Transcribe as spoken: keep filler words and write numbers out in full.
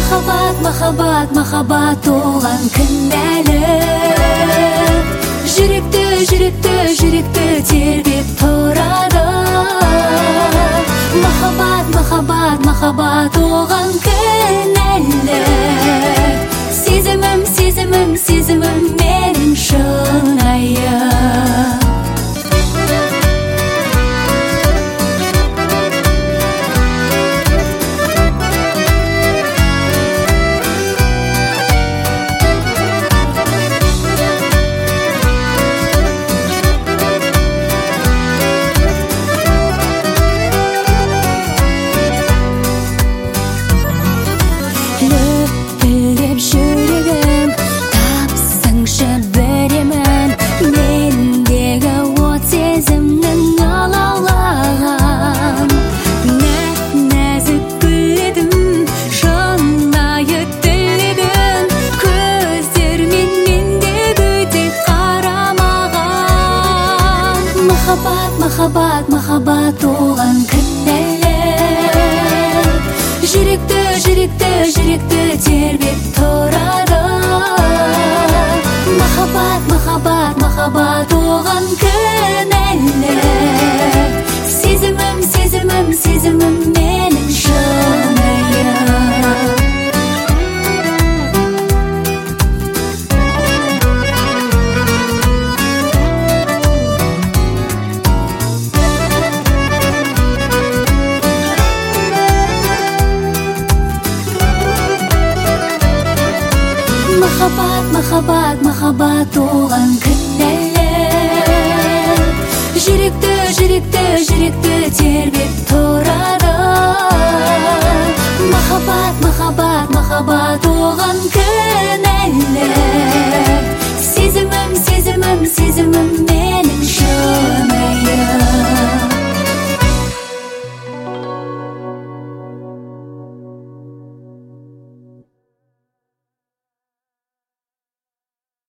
Махаббат, махаббат, махаббат оған кінәлі. Жүректі, жүректі, жүректі тербеп тұрады. Махаббат, махаббат, махаббат оған кінәлі. Сезімім, сезімім, сезімім менің шынайы. Махаббат, махаббат оған кінәлі. Жүректі, жүректі, жүректі тербеп тұрады. Махаббат, махаббат, махаббат оған кінәлі. Сезімім, сезімім, сезімім менің шынайы. Махаббат, махаббат, махаббат оған кінәлі. Жүректі, жүректі, жүректі тербеп тұрады.